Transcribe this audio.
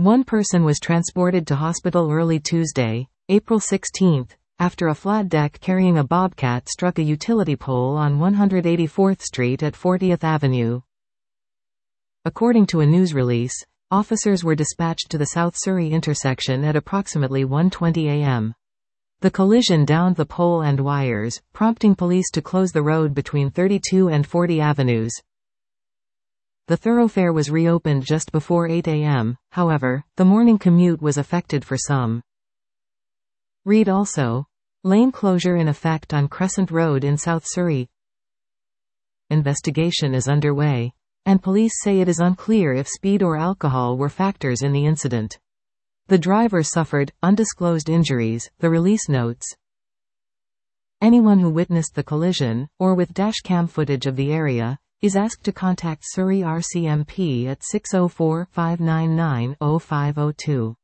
One person was transported to hospital early Tuesday, April 16, after a flat deck carrying a bobcat struck a utility pole on 184th Street at 40th Avenue. According to a news release, officers were dispatched to the South Surrey intersection at approximately 1:20 a.m. The collision downed the pole and wires, prompting police to close the road between 32 and 40 avenues. The thoroughfare was reopened just before 8 a.m., however, the morning commute was affected for some. Read also. Lane closure in effect on Crescent Road in South Surrey. Investigation is underway, and police say it is unclear if speed or alcohol were factors in the incident. The driver suffered undisclosed injuries, the release notes. Anyone who witnessed the collision, or with dashcam footage of the area, is asked to contact Surrey RCMP at 604-599-0502.